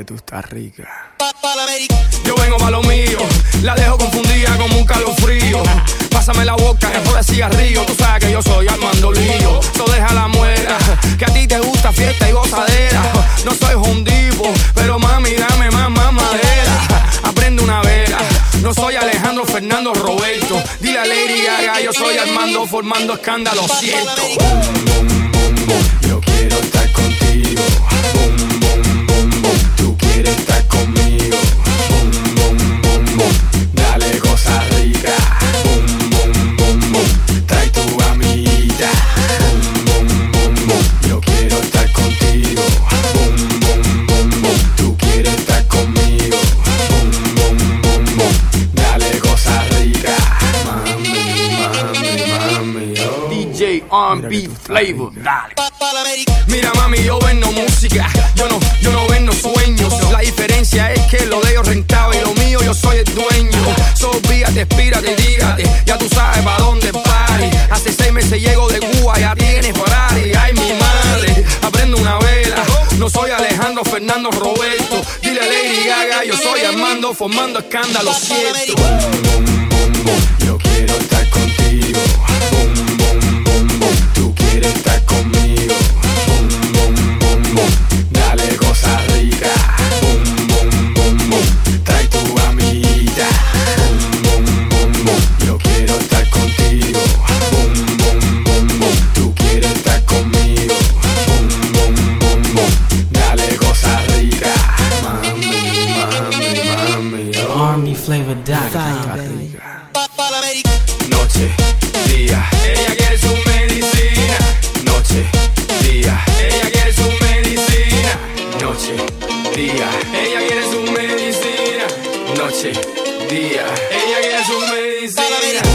que tú estás rica. Yo vengo pa' lo mío, la dejo confundida como un calofrío. Pásame la boca, después de cigarrillo. Tú sabes que yo soy Armando Lío. So deja la muela, que a ti te gusta fiesta y gozadera. No soy hondipo, pero mami dame más madera. Aprende una vela, no soy Alejandro Fernando Roberto. Dile a Lady Gaga, yo soy Armando formando escándalo, siento. Boom, boom, boom, boom. Yo quiero estar contigo. Boom, boom, boom, boom. Tú quieres estar conmigo. Boom, boom, boom, boom. Dale cosa rica. Boom, boom, boom, boom. Trae tu amiguita. Boom, boom, boom, boom. Yo quiero estar contigo. Boom, boom, boom, boom. Tú quieres estar conmigo. Boom, boom, boom, boom. Dale cosa rica. Mami, oh. DJ R&B Flavor, dale. Mira mami, yo vendo música, yo no vendo sueños. La diferencia es que lo de ellos rentaba y lo mío yo soy el dueño. Olvídate, espírate, dígate, ya tú sabes pa' dónde pari. Hace 6 meses llego de Cuba, ya tienes Ferrari. Ay mi madre, aprendo una vela. No soy Alejandro Fernando Roberto. Dile a Lady Gaga, yo soy Armando formando escándalo, cierto. Boom, boom, boom, boom. Yo quiero estar contigo. Boom, boom, boom, boom. Tú quieres estar conmigo. Boom, boom, boom, boom. Dale cosa rica. Boom, boom, boom, boom. Trae tu amiguita. Boom, boom, boom, boom. Yo quiero estar contigo. Boom, boom, boom, boom. Tú quieres estar conmigo. Boom, boom, boom, boom. Dale cosa rica. Mami, oh. Army Flavor Dot. Noche, día, Ella quiere su medicina. noche, día, Ella quiere su medicina. noche, día, Ella quiere su medicina. noche, día. Ella quiere su medicina.